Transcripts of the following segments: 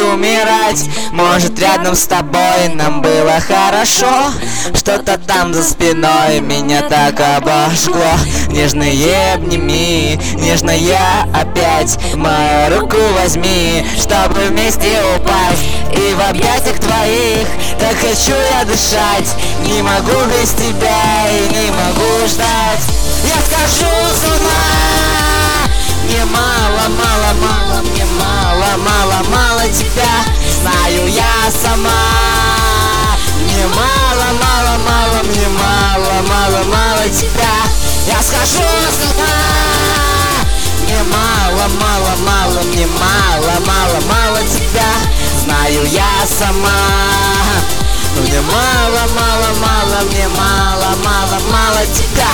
умирать. Может, рядом с тобой нам было хорошо. Что-то там за спиной меня так обожгло. Нежные обними, нежная опять мою руку возьми, чтобы вместе упасть. И в объятиях твоих так хочу я дышать. Не могу без тебя и не могу ждать. Я схожу с ума. Мне мало, мало, мало, мне мало, мало, мало тебя. Знаю я сама. Мне мало, мало, мало, мне мало, мало, мало тебя. Я схожу с ума. Мне мало, мало, мало, мне мало, мало, мало тебя. Знаю я сама. Но мне мало, мало, мало, мне мало, мало, мало тебя.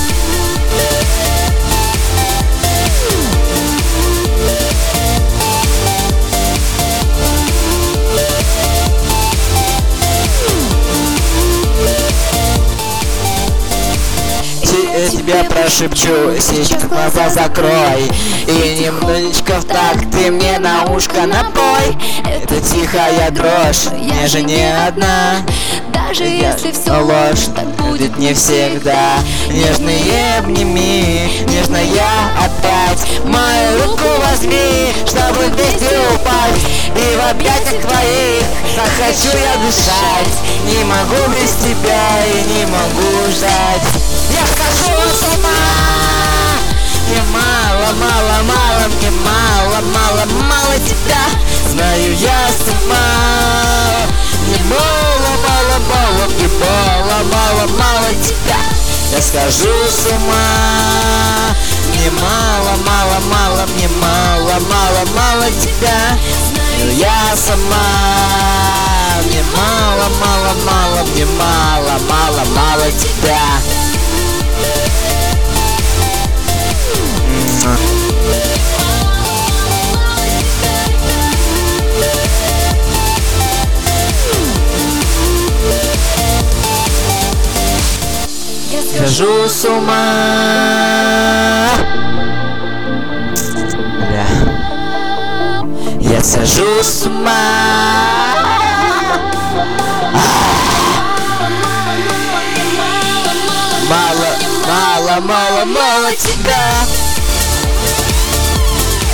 Тебя прошепчу, сейчас глаза закрой. И немножечко в такт ты мне на ушко напой. Это тихая дрожь, я же не одна. Даже если все ложь, так будет не всегда. Нежные обними, нежная опять мою руку возьми, чтобы вместе упасть. И в объятиях твоих так хочу я дышать. Не могу без тебя и не могу ждать. Я схожу с ума. Мне мало, мало, мало, мне мало, мало, мало тебя. Знаю я сама. Мне мало, мало, мало, мне мало, мало, мало тебя. Я схожу с ума. Мне мало, мало, мало, мне мало, мало, мало тебя. Знаю я сама. Мне мало, мало, мало, мне мало, мало, мало тебя. Схожу с ума. Я схожу с ума. Мало, мало, мало, мало тебя.